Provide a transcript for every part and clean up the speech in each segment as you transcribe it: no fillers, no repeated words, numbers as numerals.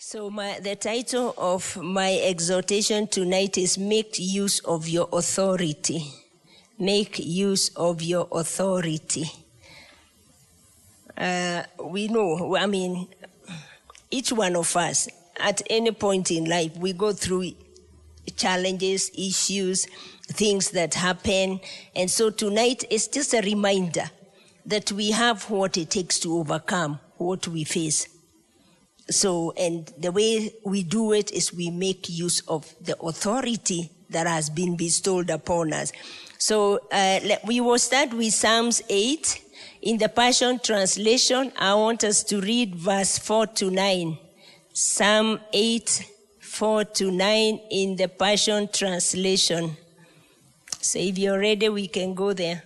So the title of my exhortation tonight is Make Use of Your Authority. Make use of your authority. We know, each one of us, at any point in life, we go through challenges, issues, things that happen. And so tonight is just a reminder that we have what it takes to overcome what we face. So, and the way we do it is we make use of the authority that has been bestowed upon us. So, we will start with Psalms 8. In the Passion Translation, I want us to read verse 4 to 9. Psalm 8, 4 to 9 in the Passion Translation. So if you're ready, we can go there.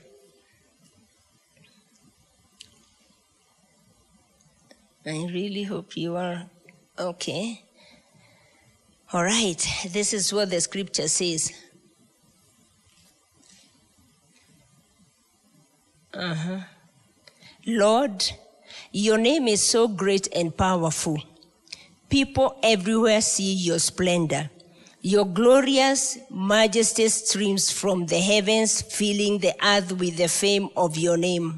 I really hope you are okay. All right, this is what the scripture says. Lord, your name is so great and powerful. People everywhere see your splendor. Your glorious majesty streams from the heavens, filling the earth with the fame of your name.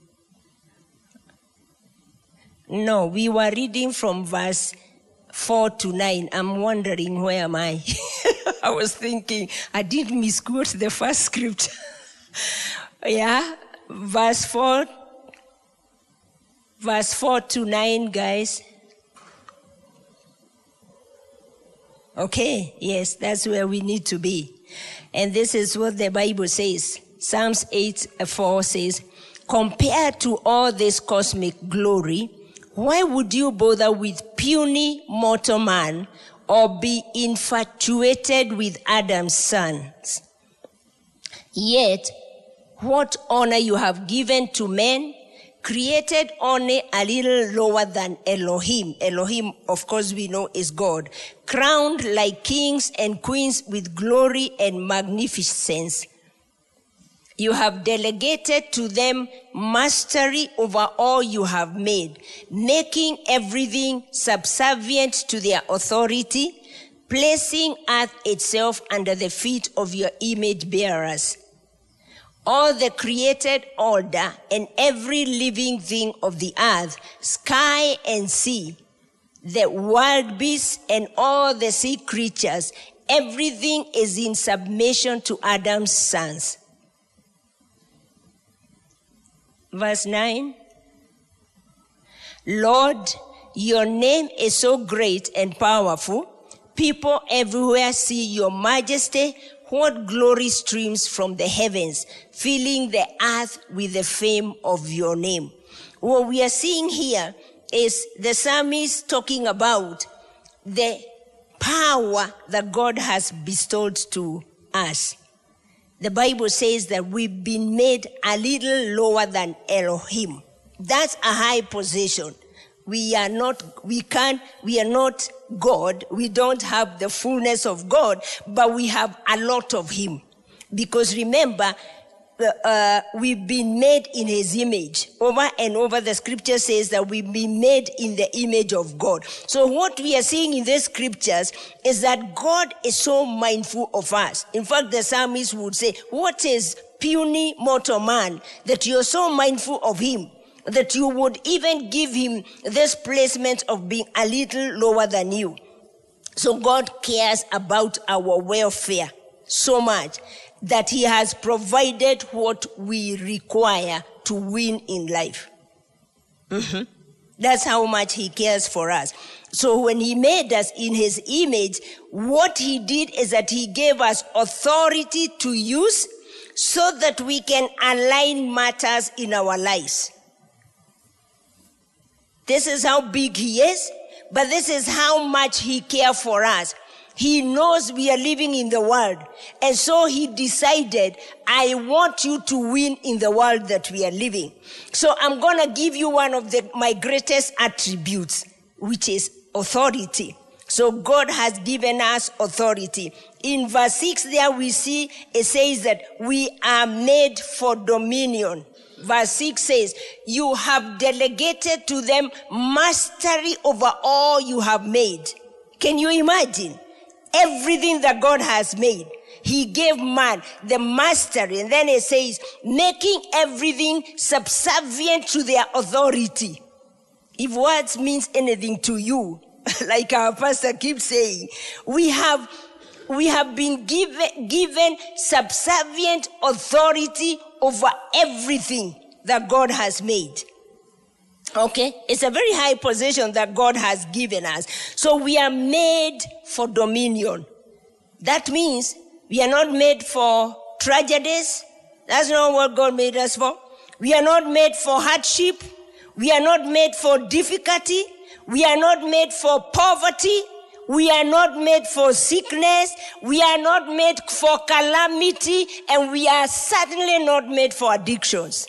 No, we were reading from verse 4 to 9. I'm wondering, where am I? I was thinking, I didn't misquote the first scripture. Yeah, verse 4 to 9, guys. Okay, yes, that's where we need to be. And this is what the Bible says. Psalms 8:4 says, compared to all this cosmic glory, why would you bother with puny mortal man or be infatuated with Adam's sons? Yet, what honor you have given to men, created only a little lower than Elohim. Elohim, of course, we know is God. Crowned like kings and queens with glory and magnificence. You have delegated to them mastery over all you have made, making everything subservient to their authority, placing earth itself under the feet of your image bearers. All the created order and every living thing of the earth, sky and sea, the wild beasts and all the sea creatures, everything is in submission to Adam's sons. Verse 9. Lord, your name is so great and powerful. People everywhere see your majesty. What glory streams from the heavens, filling the earth with the fame of your name. What we are seeing here is the psalmist talking about the power that God has bestowed to us. The Bible says that we've been made a little lower than Elohim. That's a high position. We are not God. We don't have the fullness of God, but we have a lot of Him. Because remember, we've been made in His image. Over and over, the scripture says that we've been made in the image of God. So what we are seeing in these scriptures is that God is so mindful of us. In fact, the psalmist would say, what is puny mortal man that you're so mindful of him, that you would even give him this placement of being a little lower than you. So God cares about our welfare so much that He has provided what we require to win in life. That's how much He cares for us. So when He made us in His image, what He did is that He gave us authority to use so that we can align matters in our lives. This is how big He is, but this is how much He cares for us. He knows we are living in the world, and so He decided, I want you to win in the world that we are living. So I'm going to give you one of my greatest attributes, which is authority. So God has given us authority. In verse 6 there we see, it says that we are made for dominion. verse 6 says, you have delegated to them mastery over all you have made. Can you imagine? Everything that God has made, he gave man the mastery. And then it says, making everything subservient to their authority. If words means anything to you, like our pastor keeps saying, we have been given subservient authority over everything that God has made. Okay? It's a very high position that God has given us. So we are made for dominion. That means we are not made for tragedies. That's not what God made us for. We are not made for hardship. We are not made for difficulty. We are not made for poverty. We are not made for sickness. We are not made for calamity. And we are certainly not made for addictions.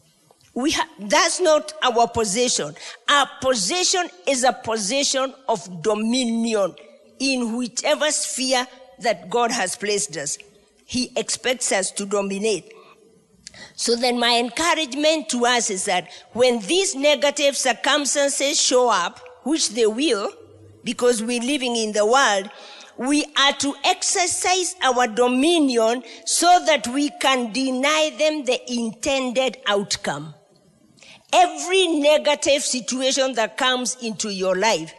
That's not our position. Our position is a position of dominion in whichever sphere that God has placed us. He expects us to dominate. So then my encouragement to us is that when these negative circumstances show up, which they will, because we're living in the world, we are to exercise our dominion so that we can deny them the intended outcome. Every negative situation that comes into your life,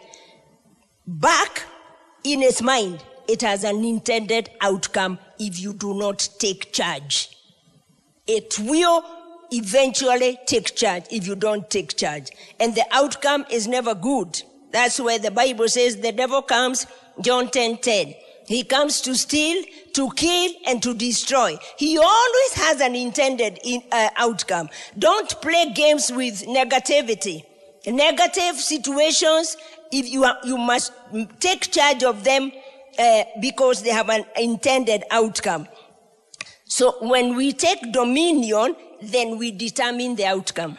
back in its mind, it has an intended outcome if you do not take charge. It will eventually take charge if you don't take charge. And the outcome is never good. That's where the Bible says the devil comes, John 10:10. He comes to steal, to kill, and to destroy. He always has an intended outcome. Don't play games with negativity. Negative situations, you must take charge of them because they have an intended outcome. So when we take dominion, then we determine the outcome.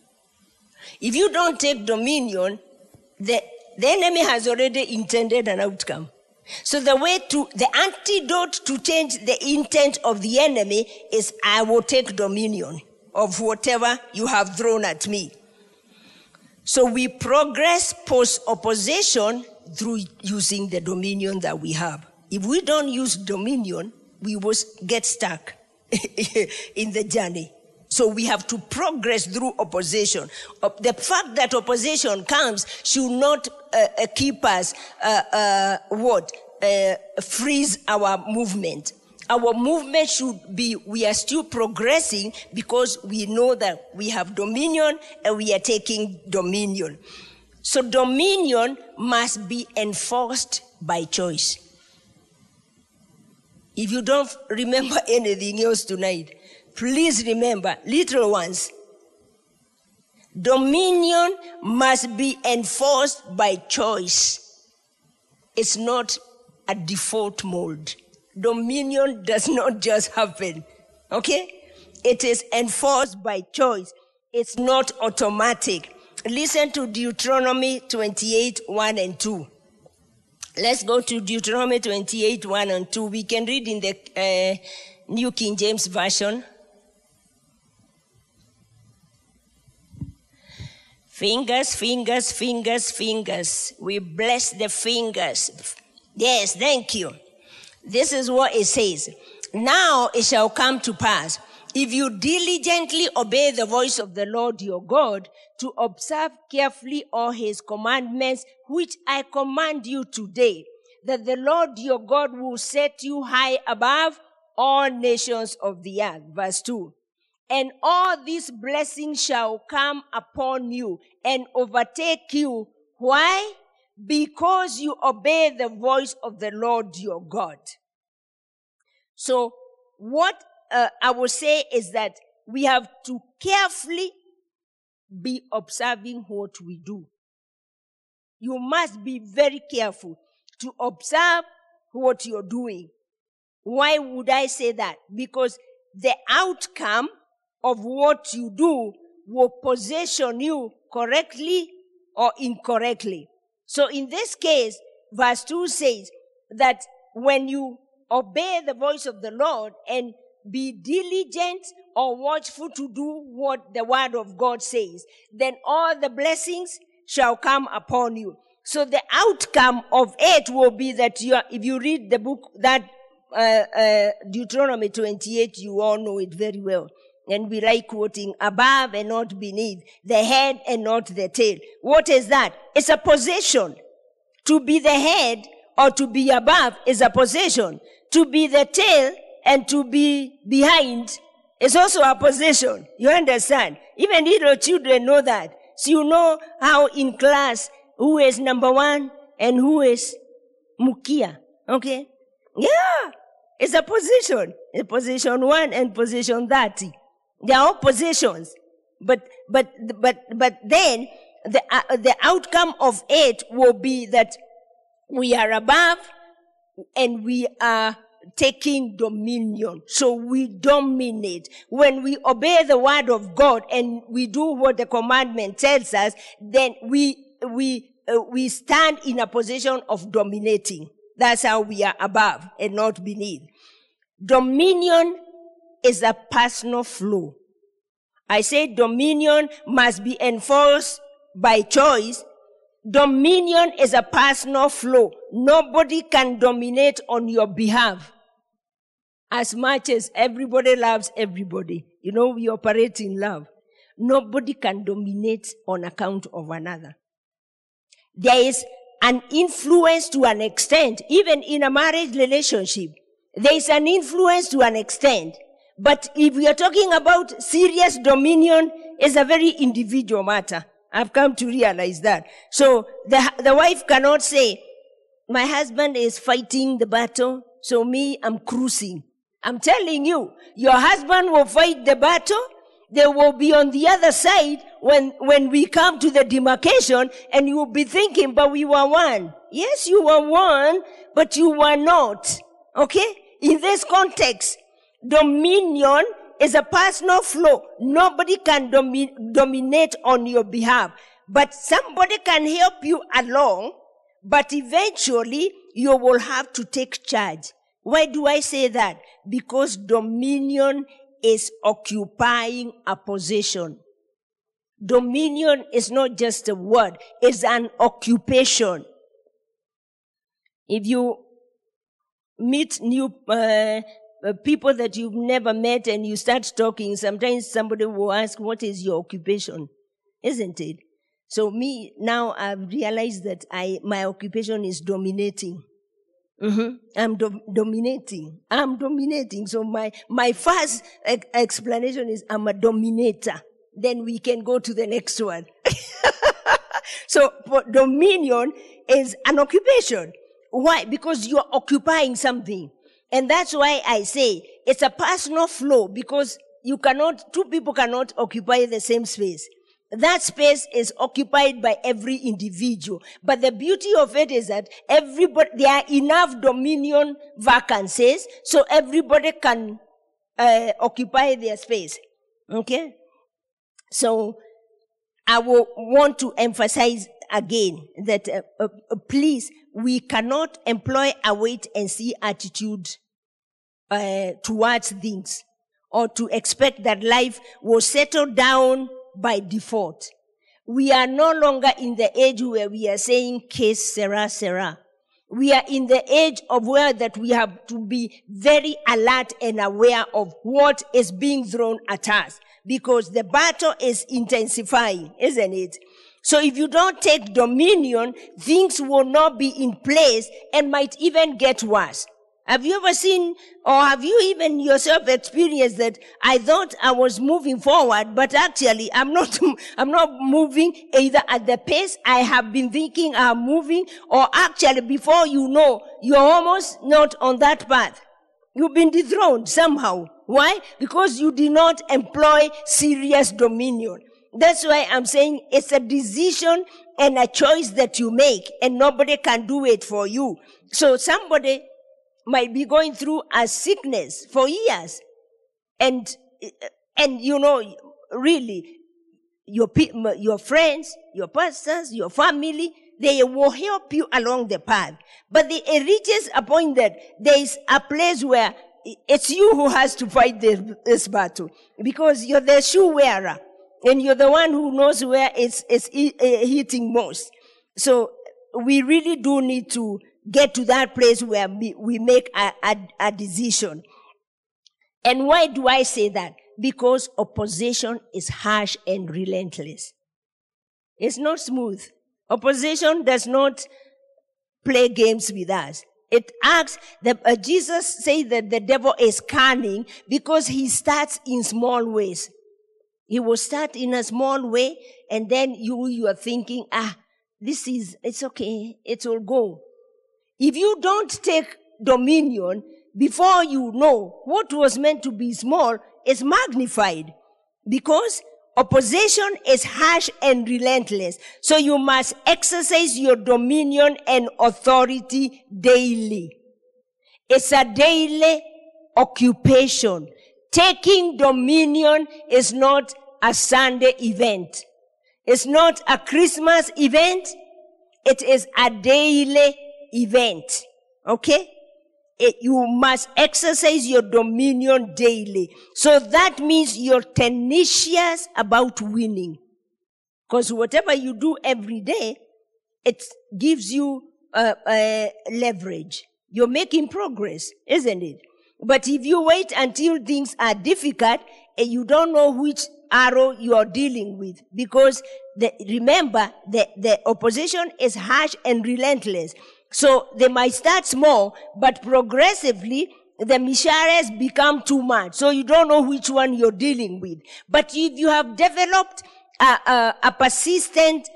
If you don't take dominion, the enemy has already intended an outcome. So the antidote to change the intent of the enemy is I will take dominion of whatever you have thrown at me. So we progress post-opposition through using the dominion that we have. If we don't use dominion, we will get stuck in the journey. So we have to progress through opposition. The fact that opposition comes should not keep us, freeze our movement. Our movement should be, we are still progressing because we know that we have dominion and we are taking dominion. So dominion must be enforced by choice. If you don't remember anything else tonight, please remember, little ones, dominion must be enforced by choice. It's not a default mode. Dominion does not just happen, okay? It is enforced by choice. It's not automatic. Listen to Deuteronomy 28, 1 and 2. Let's go to Deuteronomy 28, 1 and 2. We can read in the New King James Version. Fingers, fingers, fingers, fingers. We bless the fingers. Yes, thank you. This is what it says. Now it shall come to pass, if you diligently obey the voice of the Lord your God, to observe carefully all his commandments, which I command you today, that the Lord your God will set you high above all nations of the earth. Verse 2. And all these blessings shall come upon you and overtake you. Why? Because you obey the voice of the Lord your God. So what I will say is that we have to carefully be observing what we do. You must be very careful to observe what you're doing. Why would I say that? Because the outcome of what you do will position you correctly or incorrectly. So in this case, verse 2 says that when you obey the voice of the Lord and be diligent or watchful to do what the word of God says, then all the blessings shall come upon you. So the outcome of it will be that if you read the book, that Deuteronomy 28, you all know it very well. And we like quoting, above and not beneath, the head and not the tail. What is that? It's a possession. To be the head or to be above is a possession. To be the tail and to be behind is also a possession. You understand? Even little children know that. So you know how in class who is number one and who is Mukia. Okay? Yeah. It's a position. It's position 1 and position 30. They are all positions. But then the outcome of it will be that we are above and we are taking dominion. So we dominate. When we obey the word of God and we do what the commandment tells us, then we stand in a position of dominating. That's how we are above and not beneath. Dominion is a personal flow. I say dominion must be enforced by choice. Dominion is a personal flow. Nobody can dominate on your behalf. As much as everybody loves everybody, you know, we operate in love. Nobody can dominate on account of another. There is an influence to an extent, even in a marriage relationship. There is an influence to an extent. But if we are talking about serious dominion, it's a very individual matter. I've come to realize that. So the wife cannot say, my husband is fighting the battle, so me, I'm cruising. I'm telling you, your husband will fight the battle. They will be on the other side when we come to the demarcation, and you will be thinking, but we were one. Yes, you were one, but you were not. Okay? In this context, dominion is a personal flow. Nobody can dominate on your behalf. But somebody can help you along, but eventually you will have to take charge. Why do I say that? Because dominion is occupying a position. Dominion is not just a word, it's an occupation. If you meet new people that you've never met and you start talking, sometimes somebody will ask, what is your occupation? Isn't it? So me, now I've realized that my occupation is dominating. I'm dominating. I'm dominating. So my first explanation is I'm a dominator. Then we can go to the next one. So dominion is an occupation. Why? Because you're occupying something. And that's why I say it's a personal flow, because two people cannot occupy the same space. That space is occupied by every individual. But the beauty of it is that there are enough dominion vacancies so everybody can occupy their space. Okay? So I will want to emphasize again that please, we cannot employ a wait and see attitude towards things, or to expect that life will settle down by default. We are no longer in the age where we are saying, case sera sera. We are in the age of where that we have to be very alert and aware of what is being thrown at us, because the battle is intensifying, isn't it? So if you don't take dominion, things will not be in place and might even get worse. Have you ever seen, or have you even yourself experienced that I thought I was moving forward, but actually I'm not moving either at the pace I have been thinking I'm moving, or actually before you know, you're almost not on that path. You've been dethroned somehow. Why? Because you did not employ serious dominion. That's why I'm saying it's a decision and a choice that you make, and nobody can do it for you. So somebody might be going through a sickness for years. And you know, really, your friends, your pastors, your family, they will help you along the path. But it reaches a point that there is a place where it's you who has to fight this battle, because you're the shoe wearer and you're the one who knows where it's hitting most. So we really do need to get to that place where we make a decision. And why do I say that? Because opposition is harsh and relentless. It's not smooth. Opposition does not play games with us. It acts, Jesus said that the devil is cunning because he starts in small ways. He will start in a small way, and then you are thinking, it's okay, it will go. If you don't take dominion, before you know, what was meant to be small is magnified, because opposition is harsh and relentless. So you must exercise your dominion and authority daily. It's a daily occupation. Taking dominion is not a Sunday event. It's not a Christmas event. It is a daily event. Okay? You must exercise your dominion daily. So that means you're tenacious about winning. Because whatever you do every day, it gives you leverage. You're making progress, isn't it? But if you wait until things are difficult, and you don't know which arrow you are dealing with, because remember, the opposition is harsh and relentless. So they might start small, but progressively the missiles become too much. So you don't know which one you're dealing with. But if you have developed a persistent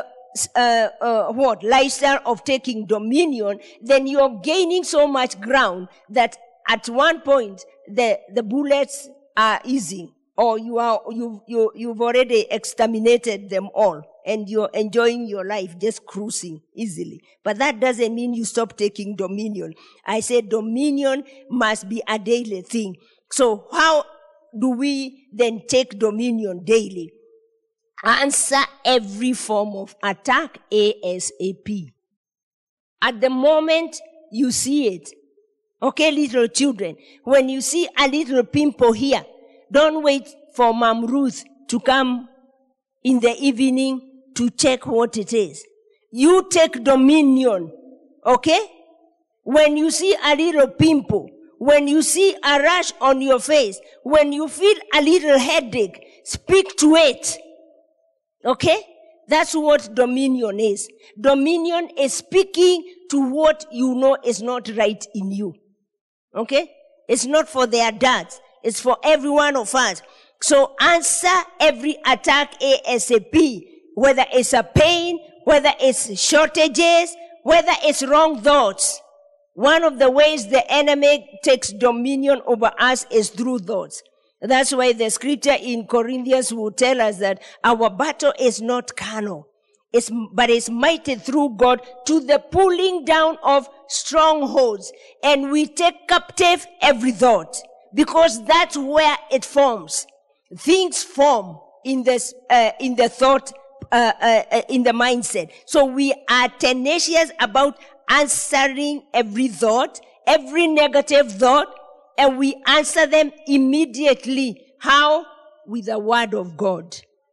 lifestyle of taking dominion, then you're gaining so much ground that at one point the bullets are easing, or you've already exterminated them all, and you're enjoying your life, just cruising easily. But that doesn't mean you stop taking dominion. I said dominion must be a daily thing. So how do we then take dominion daily? Answer every form of attack ASAP. At the moment you see it. Okay, little children, when you see a little pimple here, don't wait for Mom Ruth to come in the evening to check what it is. You take dominion, okay? When you see a little pimple, when you see a rash on your face, when you feel a little headache, speak to it, okay? That's what dominion is. Dominion is speaking to what you know is not right in you, okay? It's not for their dads. It's for every one of us. So answer every attack ASAP. Whether it's a pain, whether it's shortages, whether it's wrong thoughts. One of the ways the enemy takes dominion over us is through thoughts. That's why the scripture in Corinthians will tell us that our battle is not carnal, but it's mighty through God to the pulling down of strongholds. And we take captive every thought, because that's where it forms. Things form in the thought, in the mindset. So we are tenacious about answering every thought, every negative thought, and we answer them immediately. How? With the word of God.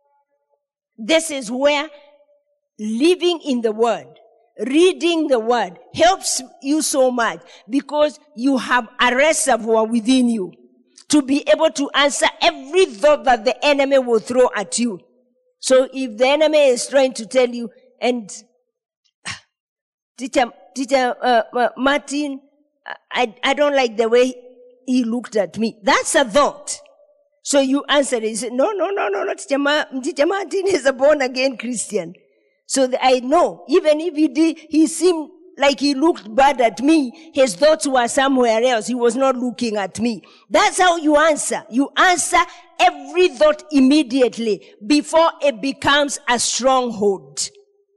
This is where living in the word, reading the word helps you so much, because you have a reservoir within you to be able to answer every thought that the enemy will throw at you. So if the enemy is trying to tell you, and Teacher Martin, I don't like the way he looked at me. That's a thought. So you answer it. You say, no, Teacher Martin is a born-again Christian. So I know, even if he seemed like he looked bad at me, his thoughts were somewhere else. He was not looking at me. That's how you answer. You answer every thought immediately before it becomes a stronghold.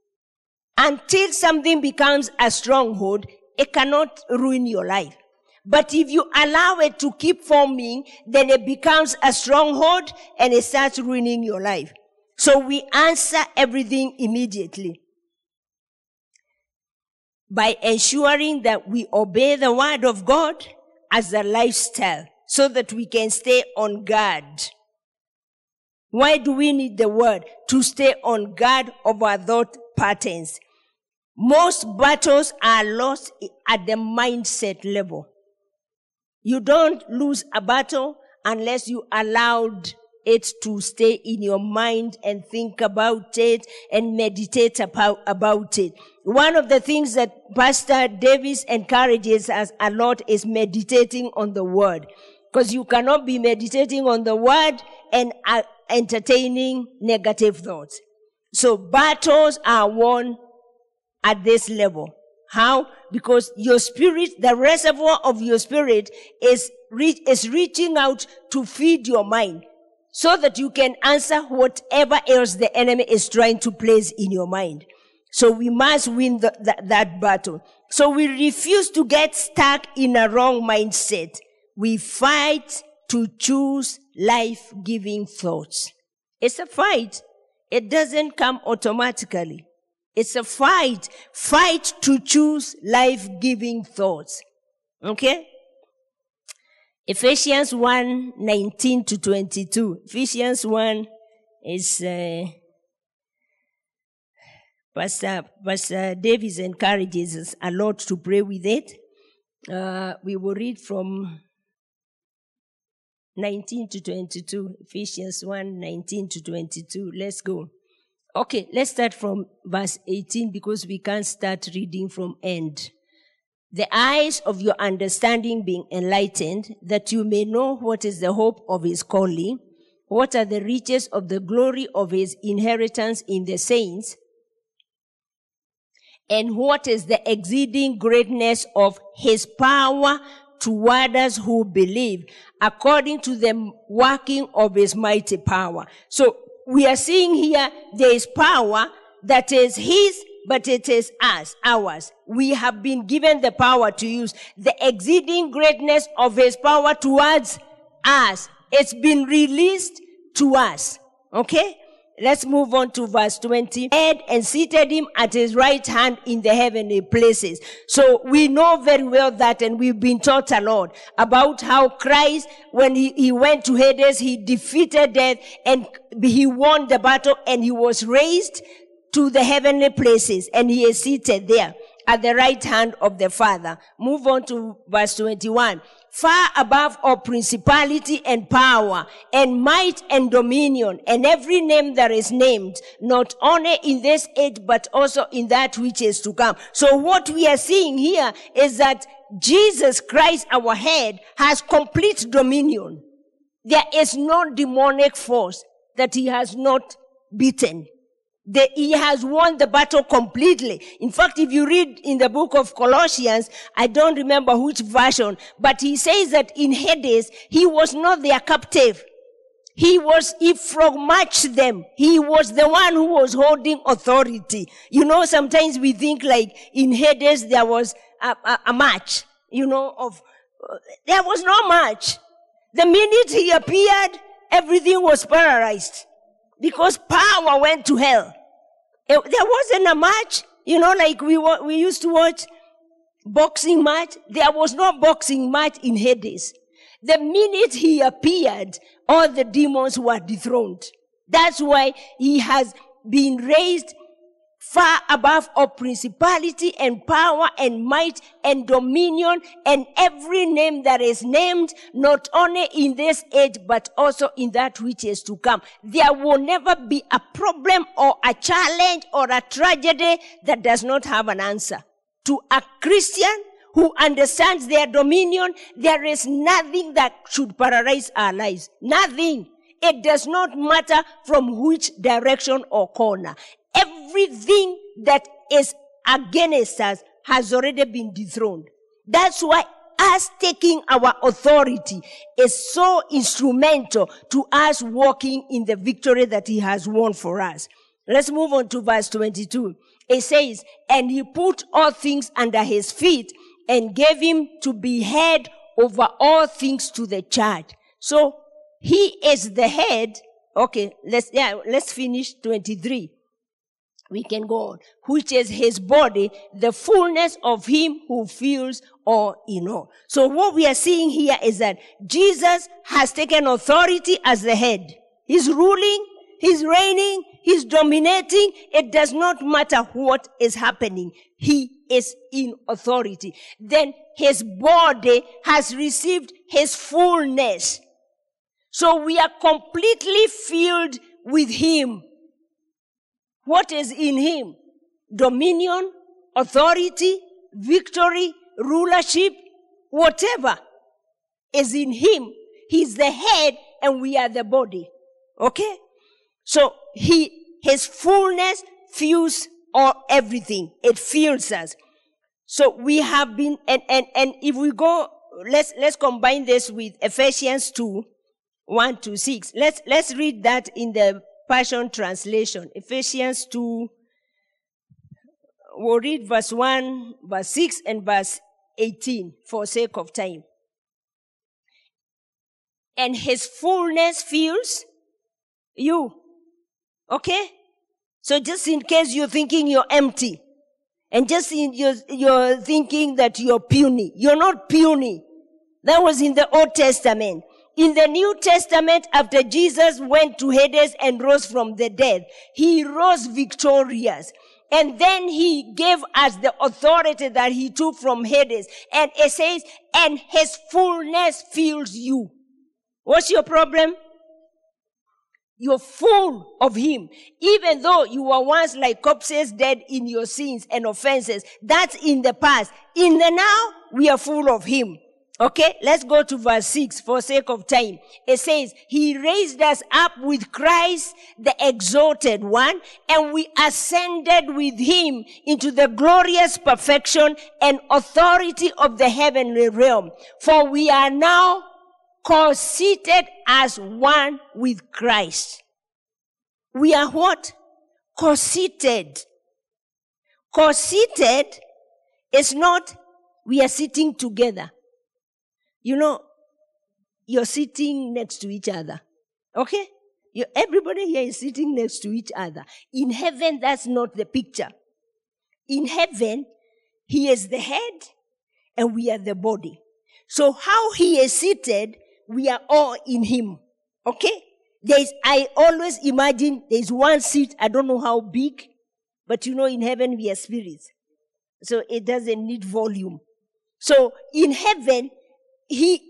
Until something becomes a stronghold, it cannot ruin your life. But if you allow it to keep forming, then it becomes a stronghold and it starts ruining your life. So we answer everything immediately by ensuring that we obey the word of God as a lifestyle so that we can stay on guard. Why do we need the word? To stay on guard of our thought patterns. Most battles are lost at the mindset level. You don't lose a battle unless you allowed it to stay in your mind and think about it and meditate about it. One of the things that Pastor Davis encourages us a lot is meditating on the word. Because you cannot be meditating on the word and entertaining negative thoughts. So battles are won at this level. How? Because your spirit, the reservoir of your spirit is reaching out to feed your mind so that you can answer whatever else the enemy is trying to place in your mind. So we must win that battle. So we refuse to get stuck in a wrong mindset. We fight to choose life-giving thoughts. It's a fight. It doesn't come automatically. It's a fight. Fight to choose life-giving thoughts. Okay? Ephesians 1, 19 to 22. Ephesians 1 is, Pastor Davis encourages us a lot to pray with it. We will read from 19 to 22. Ephesians 1, 19 to 22. Let's go. Okay, let's start from verse 18 because we can't start reading from end. The eyes of your understanding being enlightened, that you may know what is the hope of his calling, what are the riches of the glory of his inheritance in the saints, and what is the exceeding greatness of his power toward us who believe, according to the working of his mighty power. So we are seeing here there is power that is his, but it is ours. We have been given the power to use the exceeding greatness of his power towards us. It's been released to us. Okay? Let's move on to verse 20. And seated him at his right hand in the heavenly places. So we know very well that, and we've been taught a lot about how Christ, when he went to Hades, he defeated death and he won the battle and he was raised to the heavenly places and he is seated there at the right hand of the Father. Move on to verse 21. Far above all principality and power and might and dominion and every name that is named, not only in this age but also in that which is to come. So what we are seeing here is that Jesus Christ, our head, has complete dominion. There is no demonic force that he has not beaten. He has won the battle completely. In fact, if you read in the book of Colossians, I don't remember which version, but he says that in Hades, he was not their captive. He frog-marched them. He was the one who was holding authority. You know, sometimes we think like in Hades there was a match, there was no match. The minute he appeared, everything was paralyzed because power went to hell. There wasn't a match, like we used to watch boxing match. There was no boxing match in Hades. The minute he appeared, all the demons were dethroned. That's why he has been raised far above all principality and power and might and dominion and every name that is named, not only in this age, but also in that which is to come. There will never be a problem or a challenge or a tragedy that does not have an answer. To a Christian who understands their dominion, there is nothing that should paralyze our lives. Nothing. It does not matter from which direction or corner. Everything that is against us has already been dethroned. That's why us taking our authority is so instrumental to us walking in the victory that he has won for us. Let's move on to verse 22. It says, and he put all things under his feet and gave him to be head over all things to the church. So he is the head. Okay, let's finish 23. We can go on. Which is his body, the fullness of him who fills all in all. So what we are seeing here is that Jesus has taken authority as the head. He's ruling, he's reigning, he's dominating. It does not matter what is happening. He is in authority. Then his body has received his fullness. So we are completely filled with him. What is in him? Dominion, authority, victory, rulership, whatever is in him. He's the head and we are the body. Okay? So his fullness fills everything. It fills us. So we have been, and if we go, let's combine this with Ephesians 2, 1-6. Let's read that in the Passion Translation. Ephesians 2, we'll read verse 1, verse 6, and verse 18 for sake of time. And his fullness fills you. Okay? So just in case you're thinking you're empty, and just you're thinking that you're puny. You're not puny. That was in the Old Testament. In the New Testament, after Jesus went to Hades and rose from the dead, he rose victorious. And then he gave us the authority that he took from Hades. And it says, and his fullness fills you. What's your problem? You're full of him. Even though you were once like corpses dead in your sins and offenses, that's in the past. In the now, we are full of him. Okay, let's go to verse 6 for sake of time. It says, he raised us up with Christ, the exalted one, and we ascended with him into the glorious perfection and authority of the heavenly realm. For we are now co-seated as one with Christ. We are what? Co-seated. Co-seated is not we are sitting together. You know, you're sitting next to each other. Okay? Everybody here is sitting next to each other. In heaven, that's not the picture. In heaven, he is the head and we are the body. So how he is seated, we are all in him. Okay? I always imagine there's one seat, I don't know how big, but you know in heaven we are spirits. So it doesn't need volume. So in heaven, him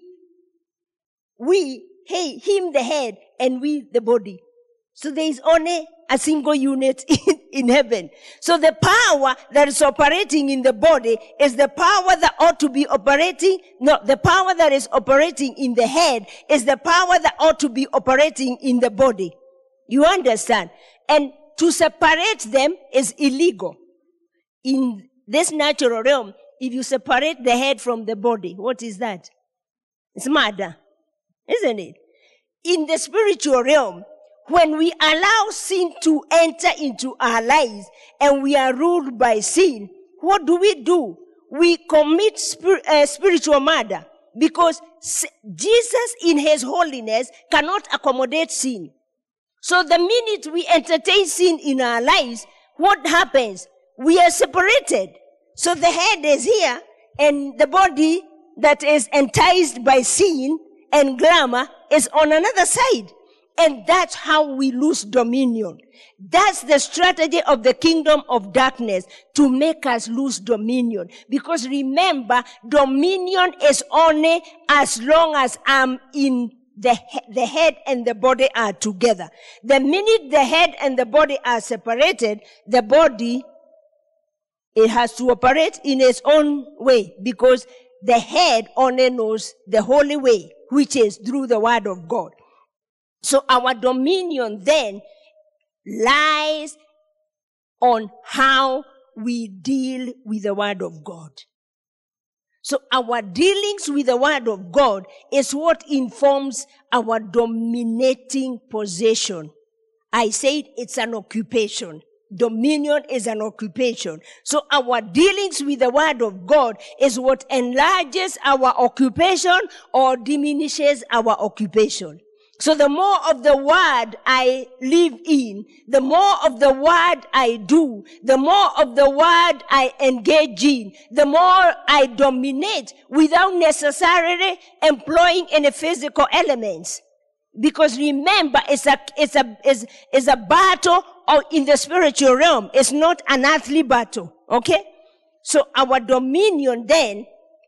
the head, and we the body. So there is only a single unit in heaven. So the power that is operating in the body is the power that ought to be operating. No, the power that is operating in the head is the power that ought to be operating in the body. You understand? And to separate them is illegal. In this natural realm, if you separate the head from the body, what is that? It's murder, isn't it? In the spiritual realm, when we allow sin to enter into our lives and we are ruled by sin, what do? We commit spiritual murder because Jesus in his holiness cannot accommodate sin. So the minute we entertain sin in our lives, what happens? We are separated. So the head is here and the body that is enticed by sin and glamour is on another side. And that's how we lose dominion. That's the strategy of the kingdom of darkness, to make us lose dominion. Because remember, dominion is only as long as I'm in the head and the body are together. The minute the head and the body are separated, the body, it has to operate in its own way, because the head only knows the holy way, which is through the word of God. So our dominion then lies on how we deal with the word of God. So our dealings with the word of God is what informs our dominating possession. I said it's an occupation. Dominion is an occupation. So our dealings with the word of God is what enlarges our occupation or diminishes our occupation. So the more of the word I live in, the more of the word I do, the more of the word I engage in, the more I dominate without necessarily employing any physical elements. Because remember, it's a battle in the spiritual realm. It's not an earthly battle. Okay? So our dominion then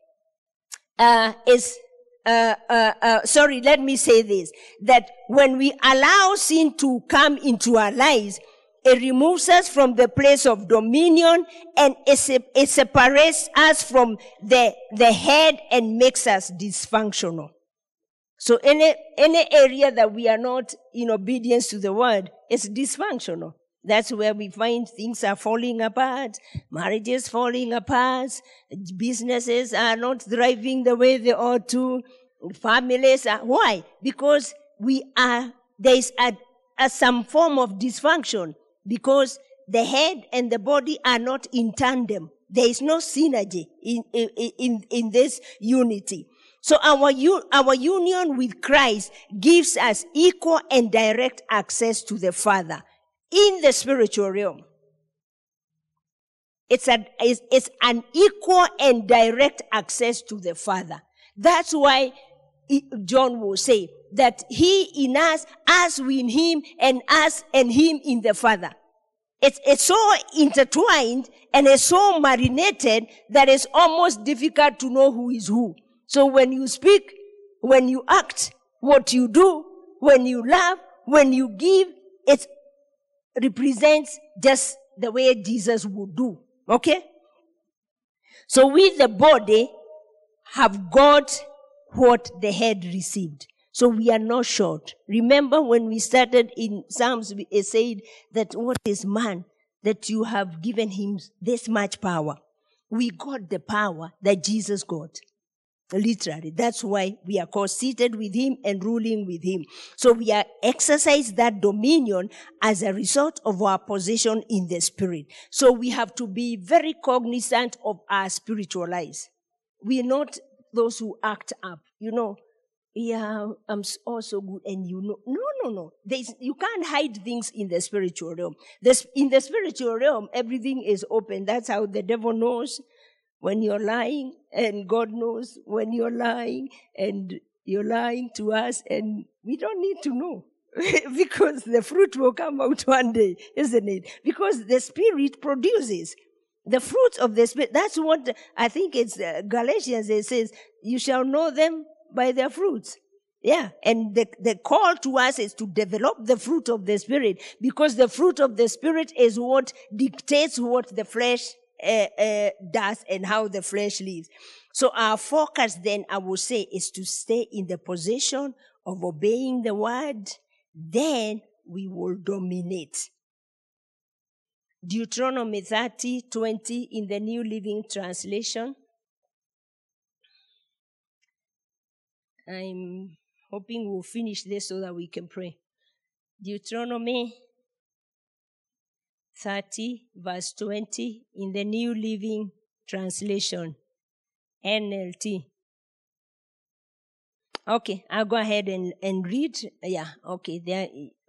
let me say this, that when we allow sin to come into our lives, it removes us from the place of dominion and it separates us from the head and makes us dysfunctional. So any area that we are not in obedience to the word is dysfunctional. That's where we find things are falling apart, marriages falling apart, businesses are not thriving the way they ought to, families are. Why? Because there is some form of dysfunction, because the head and the body are not in tandem. There is no synergy in this unity. So our union with Christ gives us equal and direct access to the Father in the spiritual realm. It's an equal and direct access to the Father. That's why John will say that he in us we in him, and us and him in the Father. It's so intertwined and it's so marinated that it's almost difficult to know who is who. So when you speak, when you act, what you do, when you love, when you give, it represents just the way Jesus would do. Okay? So we, the body, have got what the head received. So we are not short. Remember when we started in Psalms, it said that what is man that you have given him this much power? We got the power that Jesus got. Literally. That's why we are called seated with him and ruling with him. So we are exercise that dominion as a result of our position in the spirit. So we have to be very cognizant of our spiritual lives. We are not those who act up. Yeah, I'm also good, and No. You can't hide things in the spiritual realm. In the spiritual realm, everything is open. That's how the devil knows when you're lying, and God knows when you're lying, and you're lying to us, and we don't need to know. Because the fruit will come out one day, isn't it? Because the Spirit produces the fruits of the Spirit. That's what I think it's Galatians. It says, you shall know them by their fruits. Yeah, and the call to us is to develop the fruit of the Spirit, because the fruit of the Spirit is what dictates what the flesh does and how the flesh lives. So our focus then, I would say, is to stay in the position of obeying the word. Then we will dominate. Deuteronomy 30:20 in the New Living Translation. I'm hoping we'll finish this so that we can pray. Deuteronomy 30, verse 20, in the New Living Translation, NLT. Okay, I'll go ahead and read. Yeah, okay. There.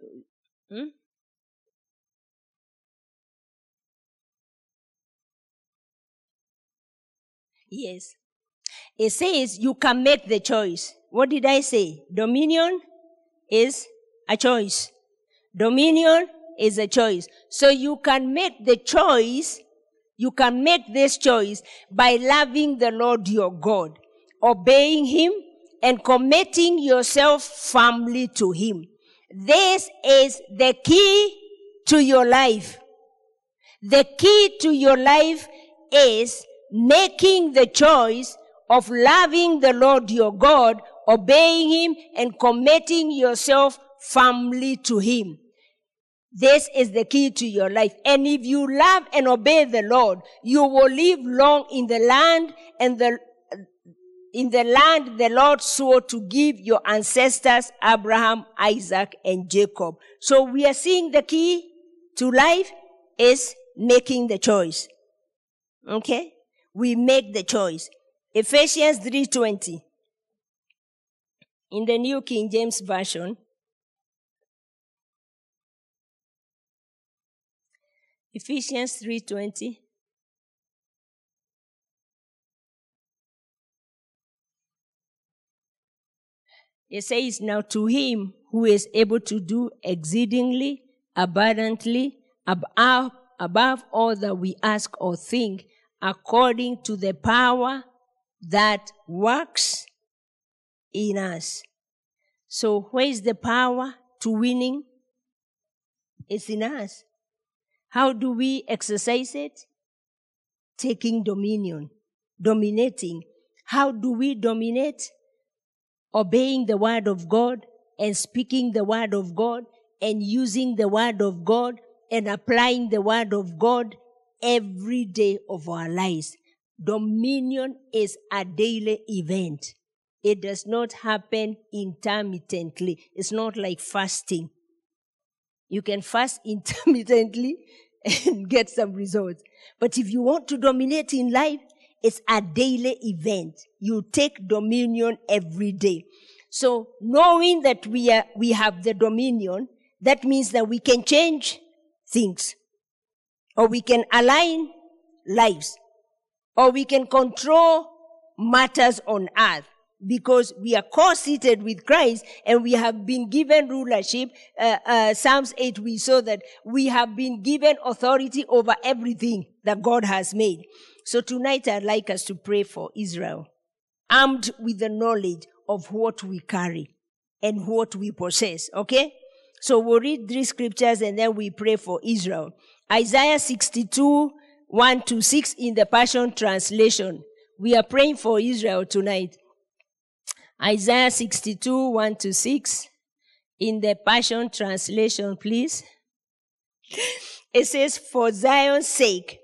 Yes. It says you can make the choice. What did I say? Dominion is a choice. Dominion is a choice. So you can make the choice, you can make this choice by loving the Lord your God, obeying him, and committing yourself firmly to him. This is the key to your life. The key to your life is making the choice of loving the Lord your God, obeying him, and committing yourself firmly to him. This is the key to your life. And if you love and obey the Lord, you will live long in the land, and in the land the Lord swore to give your ancestors, Abraham, Isaac, and Jacob. So we are seeing the key to life is making the choice. Okay? We make the choice. Ephesians 3:20. In the New King James Version, Ephesians 3:20. It says, now to him who is able to do exceedingly, abundantly, above all that we ask or think, according to the power that works in us. So where is the power to winning? It's in us. How do we exercise it? Taking dominion, dominating. How do we dominate? Obeying the word of God and speaking the word of God and using the word of God and applying the word of God every day of our lives. Dominion is a daily event. It does not happen intermittently. It's not like fasting. You can fast intermittently and get some results. But if you want to dominate in life, it's a daily event. You take dominion every day. So knowing that we have the dominion, that means that we can change things. Or we can align lives. Or we can control matters on earth. Because we are co-seated with Christ and we have been given rulership. Psalms 8, we saw that we have been given authority over everything that God has made. So tonight I'd like us to pray for Israel, armed with the knowledge of what we carry and what we possess, okay? So we'll read 3 scriptures and then we pray for Israel. Isaiah 62, 1-6 in the Passion Translation. We are praying for Israel tonight. Isaiah 62, 1-6 in the Passion Translation, please. It says, for Zion's sake,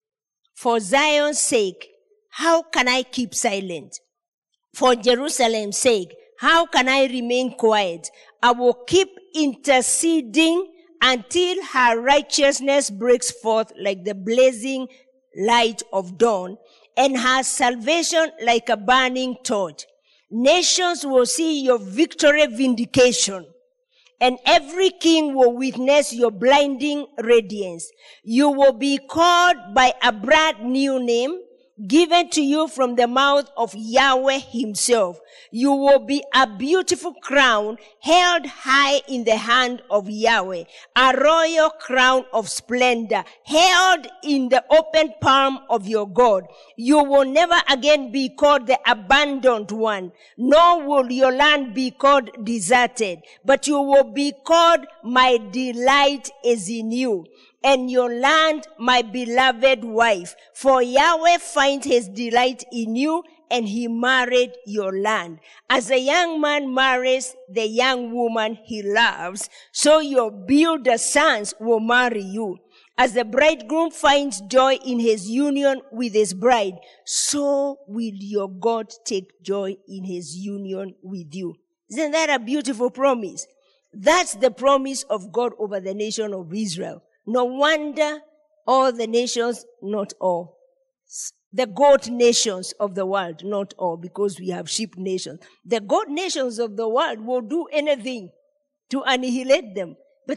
how can I keep silent? For Jerusalem's sake, how can I remain quiet? I will keep interceding until her righteousness breaks forth like the blazing light of dawn, and her salvation like a burning torch. Nations will see your victory vindication, and every king will witness your blinding radiance. You will be called by a brand new name, given to you from the mouth of Yahweh himself. You will be a beautiful crown held high in the hand of Yahweh, a royal crown of splendor held in the open palm of your God. You will never again be called the abandoned one, nor will your land be called deserted, but you will be called my delight is in you, and your land my beloved wife. For Yahweh finds his delight in you, and he married your land. As a young man marries the young woman he loves, so your builder sons will marry you. As the bridegroom finds joy in his union with his bride, so will your God take joy in his union with you. Isn't that a beautiful promise? That's the promise of God over the nation of Israel. No wonder all the nations, not all. The goat nations of the world, not all, because we have sheep nations. The goat nations of the world will do anything to annihilate them. But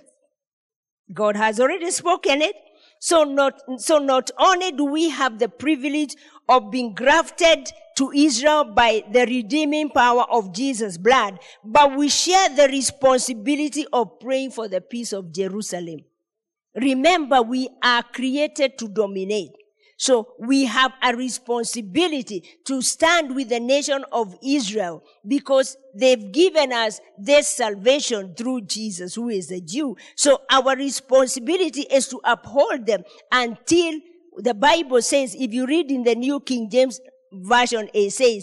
God has already spoken it. So not only do we have the privilege of being grafted to Israel by the redeeming power of Jesus' blood, but we share the responsibility of praying for the peace of Jerusalem. Remember, we are created to dominate. So we have a responsibility to stand with the nation of Israel because they've given us this salvation through Jesus, who is a Jew. So our responsibility is to uphold them until the Bible says, if you read in the New King James Version, it says,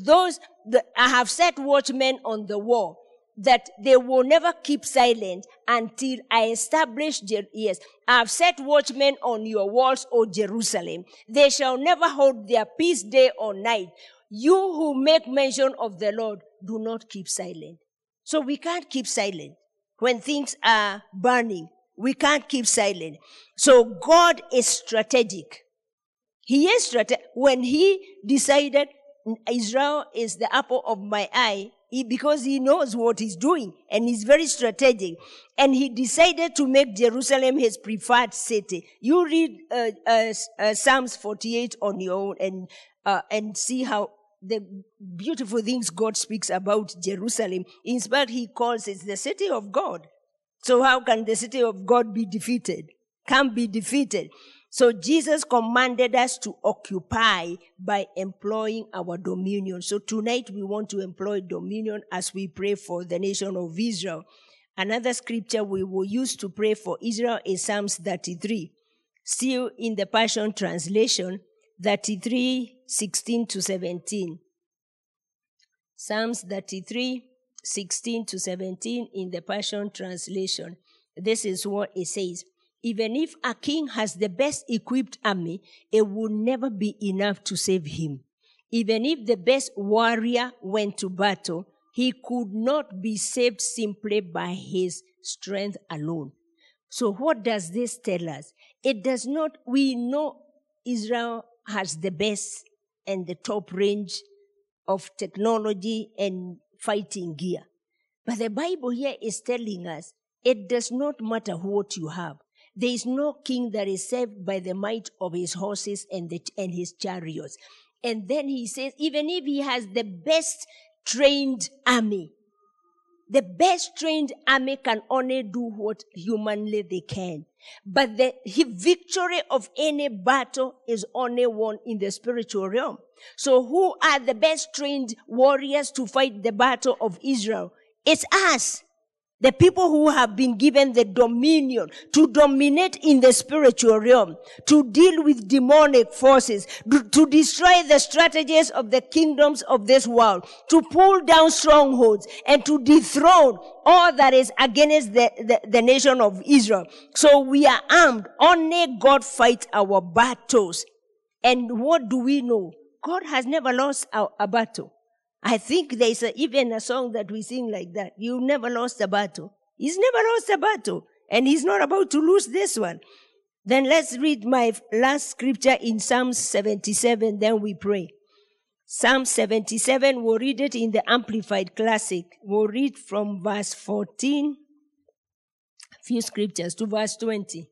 I have set watchmen on the wall, that they will never keep silent until I establish, yes, I have set watchmen on your walls, O Jerusalem. They shall never hold their peace day or night. You who make mention of the Lord, do not keep silent. So we can't keep silent. When things are burning, we can't keep silent. So God is strategic. He is strategic. When he decided Israel is the apple of my eye, because he knows what he's doing and he's very strategic. And he decided to make Jerusalem his preferred city. You read Psalms 48 on your own and see how the beautiful things God speaks about Jerusalem. In fact, he calls it the city of God. So how can the city of God be defeated? Can't be defeated. So Jesus commanded us to occupy by employing our dominion. So tonight we want to employ dominion as we pray for the nation of Israel. Another scripture we will use to pray for Israel is Psalms 33. Still in the Passion Translation, 33, 16 to 17. Psalms 33, 16 to 17 in the Passion Translation. This is what it says. Even if a king has the best equipped army, it will never be enough to save him. Even if the best warrior went to battle, he could not be saved simply by his strength alone. So what does this tell us? It does not, we know Israel has the best and the top range of technology and fighting gear. But the Bible here is telling us it does not matter what you have. There is no king that is saved by the might of his horses and his chariots. And then he says, even if he has the best trained army, the best trained army can only do what humanly they can. But the victory of any battle is only won in the spiritual realm. So who are the best trained warriors to fight the battle of Israel? It's us. The people who have been given the dominion to dominate in the spiritual realm, to deal with demonic forces, to destroy the strategies of the kingdoms of this world, to pull down strongholds, and to dethrone all that is against the nation of Israel. So we are armed. Only God fights our battles. And what do we know? God has never lost a battle. I think there's even a song that we sing like that. You never lost a battle. He's never lost a battle. And he's not about to lose this one. Then let's read my last scripture in Psalm 77. Then we pray. Psalm 77, we'll read it in the Amplified Classic. We'll read from verse 14, a few scriptures, to verse 20.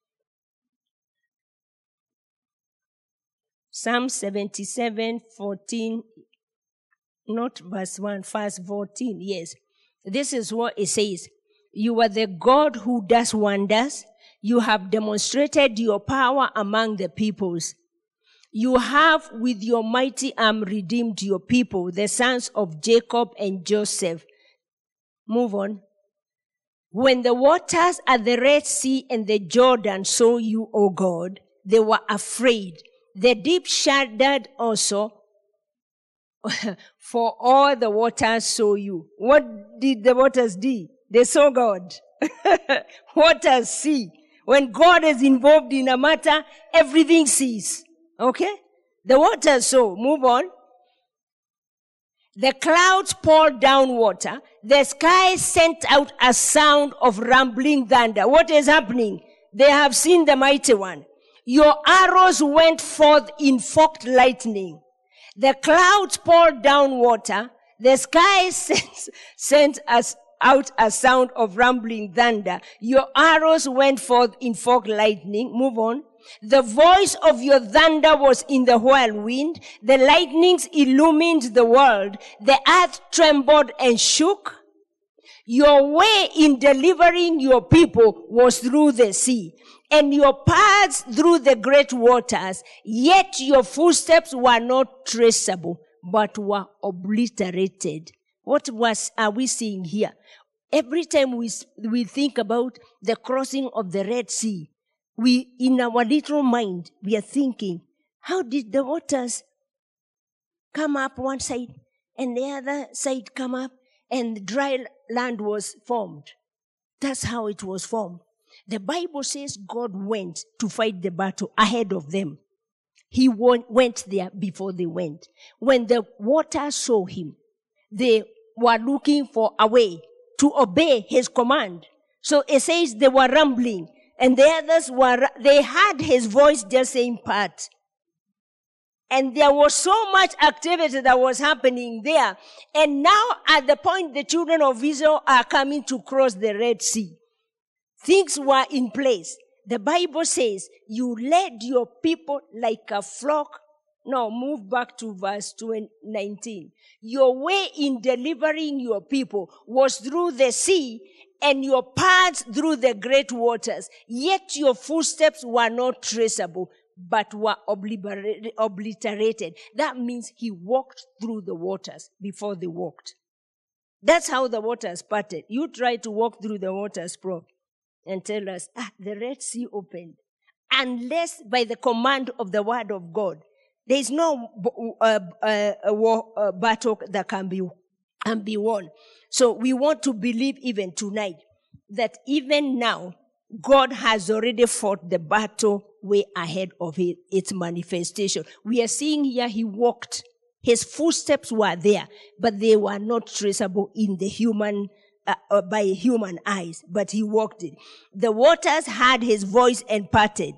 Psalm 77, 14, not verse 1, verse 14, yes. This is what it says. You are the God who does wonders. You have demonstrated your power among the peoples. You have with your mighty arm redeemed your people, the sons of Jacob and Joseph. Move on. When the waters at the Red Sea and the Jordan saw you, O God, they were afraid. The deep shuddered also, for all the waters saw you. What did the waters do? They saw God. Waters see. When God is involved in a matter, everything sees. Okay? The waters saw. Move on. The clouds poured down water. The sky sent out a sound of rumbling thunder. What is happening? They have seen the mighty one. Your arrows went forth in forked lightning. The clouds poured down water. The sky sent us out a sound of rumbling thunder. Your arrows went forth in forked lightning. Move on. The voice of your thunder was in the whirlwind. The lightnings illumined the world. The earth trembled and shook. Your way in delivering your people was through the sea, and your paths through the great waters. Yet your footsteps were not traceable, but were obliterated. What are we seeing here? Every time we think about the crossing of the Red Sea, in our little mind, we are thinking, how did the waters come up one side and the other side come up and dry land was formed? That's how it was formed. The Bible says God went to fight the battle ahead of them. He went there before they went. When the waters saw him, they were looking for a way to obey his command. So it says they were rumbling, and the others they heard his voice just saying part. And there was so much activity that was happening there. And now at the point the children of Israel are coming to cross the Red Sea, things were in place. The Bible says, you led your people like a flock. No, move back to verse 19. Your way in delivering your people was through the sea, and your paths through the great waters. Yet your footsteps were not traceable, but were obliterated. That means he walked through the waters before they walked. That's how the waters parted. You try to walk through the waters, and tell us, the Red Sea opened. Unless by the command of the word of God, there is no battle that can be won. So we want to believe even tonight that even now, God has already fought the battle way ahead of its manifestation. We are seeing here he walked. His footsteps were there, but they were not traceable in the human by human eyes, but he walked it. The waters heard his voice and parted.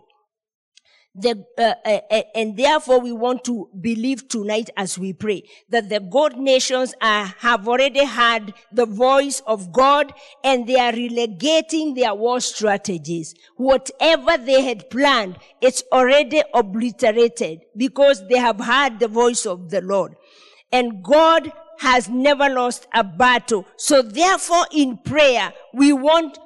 And therefore we want to believe tonight as we pray that the God nations have already heard the voice of God, and they are relegating their war strategies. Whatever they had planned, it's already obliterated because they have heard the voice of the Lord. And God has never lost a battle. So therefore in prayer, we want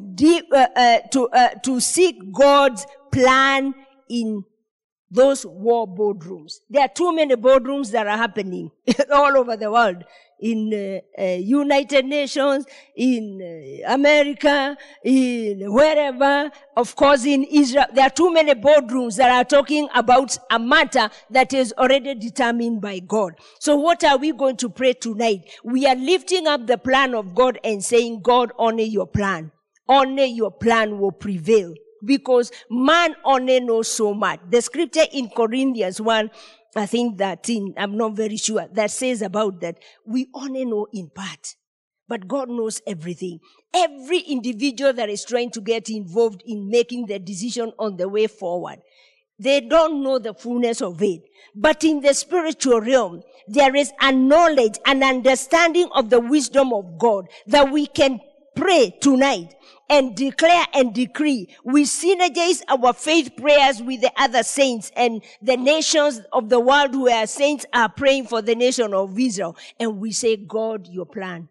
to seek God's plan in those war boardrooms. There are too many boardrooms that are happening all over the world. In United Nations, in America, in wherever, of course in Israel. There are too many boardrooms that are talking about a matter that is already determined by God. So what are we going to pray tonight? We are lifting up the plan of God and saying, God, honor your plan. Only your plan will prevail. Because man only knows so much. The scripture in Corinthians 1, I think 13, I'm not very sure, that says about that, we only know in part. But God knows everything. Every individual that is trying to get involved in making the decision on the way forward, they don't know the fullness of it. But in the spiritual realm, there is a knowledge, an understanding of the wisdom of God that we can pray tonight and declare and decree. We synergize our faith prayers with the other saints and the nations of the world where saints are praying for the nation of Israel. And we say, God, your plan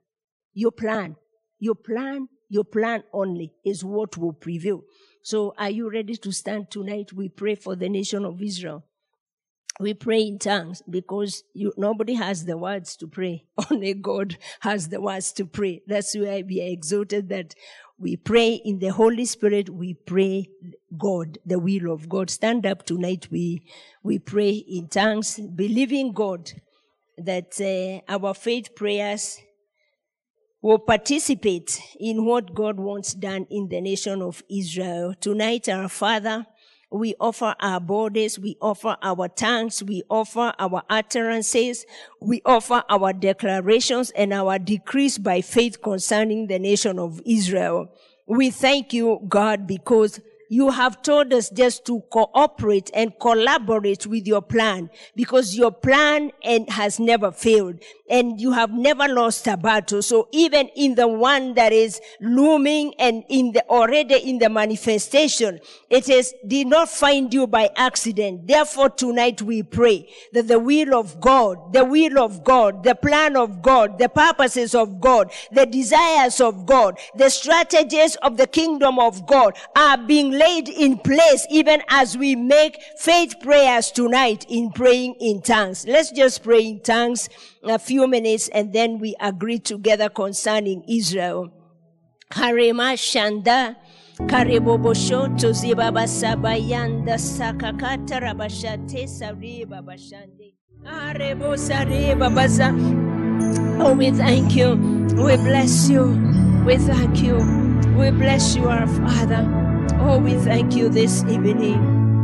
only is what will prevail. So are you ready to stand tonight? We pray for the nation of Israel. We pray in tongues because nobody has the words to pray. Only God has the words to pray. That's why we are exhorted that we pray in the Holy Spirit. We pray God, the will of God. Stand up tonight. We pray in tongues, believing God that our faith prayers will participate in what God wants done in the nation of Israel. Tonight, our Father, we offer our bodies, we offer our tongues, we offer our utterances, we offer our declarations and our decrees by faith concerning the nation of Israel. We thank you, God, because you have told us just to cooperate and collaborate with your plan, because your plan has never failed and you have never lost a battle. So even in the one that is looming and already in the manifestation, did not find you by accident. Therefore tonight we pray that the will of God, the plan of God, the purposes of God, the desires of God, the strategies of the kingdom of God are being laid in place even as we make faith prayers tonight in praying in tongues. Let's just pray in tongues a few minutes and then we agree together concerning Israel. Harema Shanda Kariboboshoto Zibaba Sabayanda Sakakata Rabashate Sari Babashande Arebo Sari Babaza. Oh, we thank you. We bless you. We thank you. We bless you, our Father. Oh, we thank you this evening.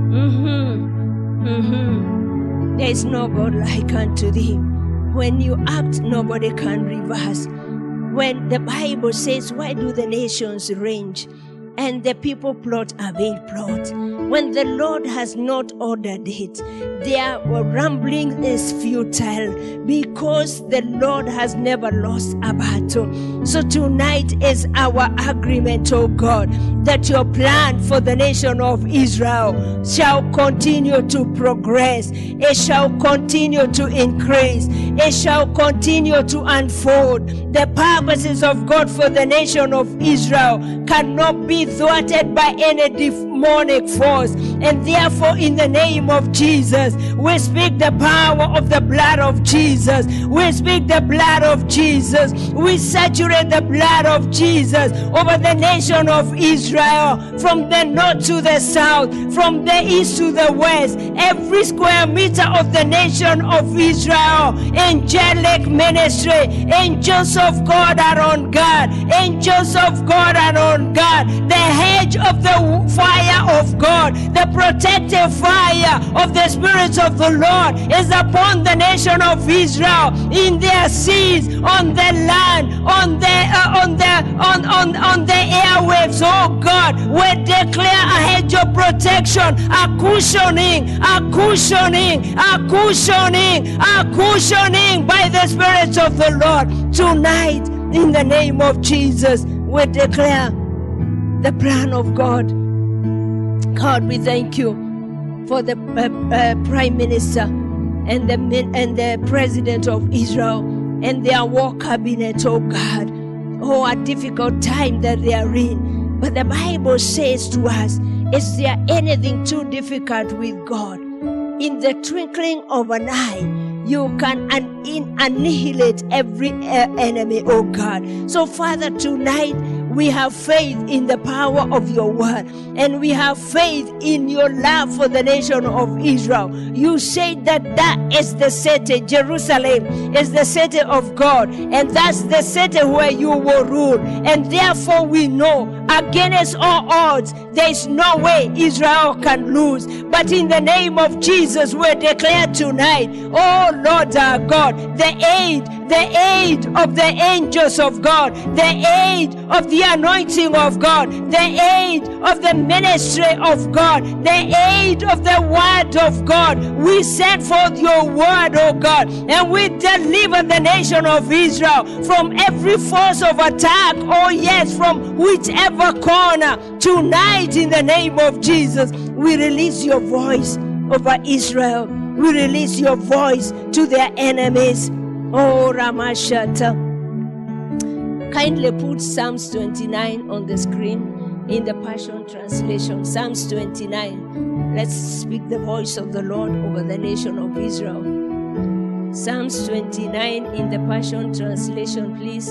There is no God like unto thee. When you act, nobody can reverse. When the Bible says, why do the nations range? and the people plot a bad plot. When the Lord has not ordered it, their rambling is futile because the Lord has never lost a battle. So tonight is our agreement, oh God, that your plan for the nation of Israel shall continue to progress. It shall continue to increase. It shall continue to unfold. The purposes of God for the nation of Israel cannot be thwarted by any demonic force. And therefore, in the name of Jesus, we speak the power of the blood of Jesus. We speak the blood of Jesus. We saturate the blood of Jesus over the nation of Israel, from the north to the south, from the east to the west, every square meter of the nation of Israel. Angelic ministry, angels of God are on guard. Angels of God are on guard. The hedge of the fire of God, the protective fire of the Spirit of the Lord is upon the nation of Israel, in their seas, on the land, on the airwaves. Oh God, we declare a hedge of protection, a cushioning by the Spirit of the Lord. Tonight, in the name of Jesus, we declare the plan of God. God, we thank you for the Prime Minister and the President of Israel and their war cabinet, oh God. Oh, a difficult time that they are in. But the Bible says to us, is there anything too difficult with God? In the twinkling of an eye, you can annihilate every enemy, oh God. So, Father, tonight we have faith in the power of your word, and we have faith in your love for the nation of Israel. You say that is the city, Jerusalem is the city of God, and that's the city where you will rule. And therefore we know, against all odds, there is no way Israel can lose. But in the name of Jesus, we declare tonight, oh Lord our God, the aid of the angels of God, the aid of the anointing of God, the aid of the ministry of God, the aid of the word of God. We send forth your word, oh God, and we deliver the nation of Israel from every force of attack, oh yes, from whichever corner. Tonight, in the name of Jesus, we release your voice over Israel. We release your voice to their enemies. Oh, Ramashata. Kindly put Psalms 29 on the screen in the Passion Translation. Psalms 29. Let's speak the voice of the Lord over the nation of Israel. Psalms 29 in the Passion Translation, please.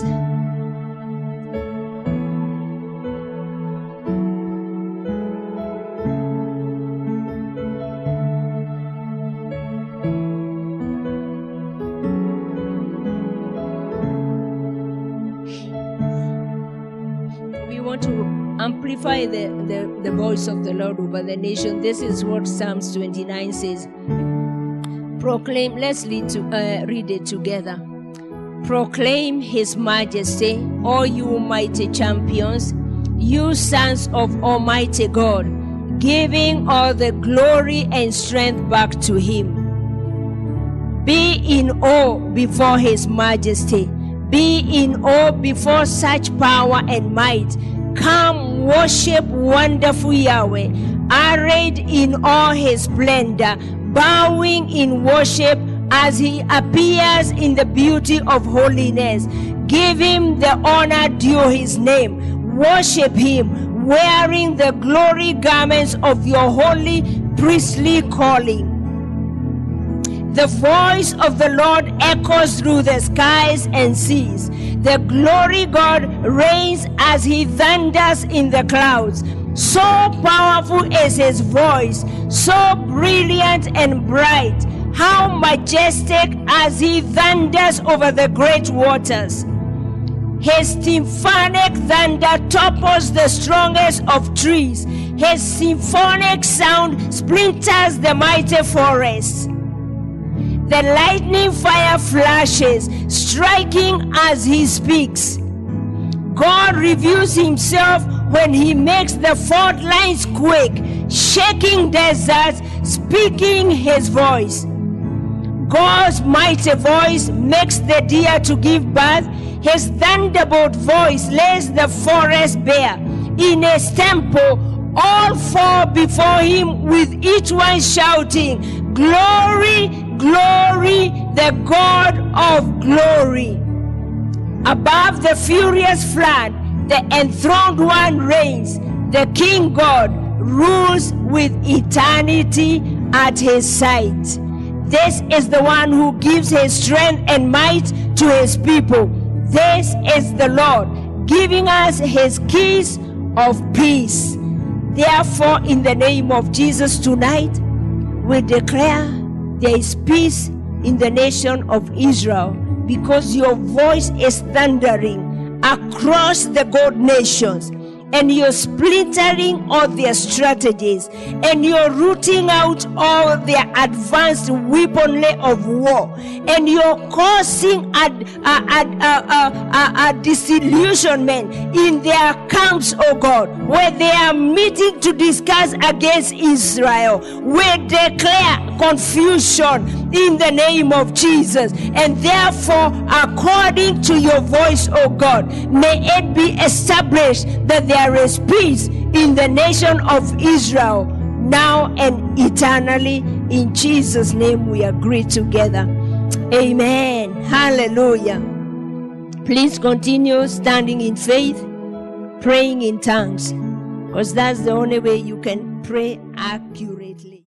Amplify the voice of the Lord over the nation. This is what Psalms 29 says. Proclaim, let's read it together. Proclaim his majesty, all you mighty champions, you sons of Almighty God, giving all the glory and strength back to him. Be in awe before his majesty. Be in awe before such power and might. Come worship wonderful Yahweh, arrayed in all his splendor, bowing in worship as he appears in the beauty of holiness. Give him the honor due his name. Worship him, wearing the glory garments of your holy priestly calling. The voice of the Lord echoes through the skies and seas. The glory God reigns as he thunders in the clouds. So powerful is his voice, so brilliant and bright. How majestic as he thunders over the great waters. His symphonic thunder topples the strongest of trees. His symphonic sound splinters the mighty forests. The lightning fire flashes, striking as he speaks. God reveals himself when he makes the fault lines quake, shaking deserts, speaking his voice. God's mighty voice makes the deer to give birth. His thunderbolt voice lays the forest bare. In his temple, all fall before him, with each one shouting, "Glory, glory, the God of glory." Above the furious flood, the enthroned one reigns. The King God rules with eternity at his side. This is the one who gives his strength and might to his people. This is the Lord, giving us his keys of peace. Therefore, in the name of Jesus tonight, we declare there is peace in the nation of Israel, because your voice is thundering across the God nations, and you're splintering all their strategies, and you're rooting out all their advanced weaponry of war, and you're causing a disillusionment in their camps, oh God, where they are meeting to discuss against Israel. We declare confusion in the name of Jesus, and therefore, according to your voice, oh God, may it be established that there is peace in the nation of Israel, now and eternally. In Jesus' name we agree together. Amen. Hallelujah. Please continue standing in faith, praying in tongues, because that's the only way you can pray accurately.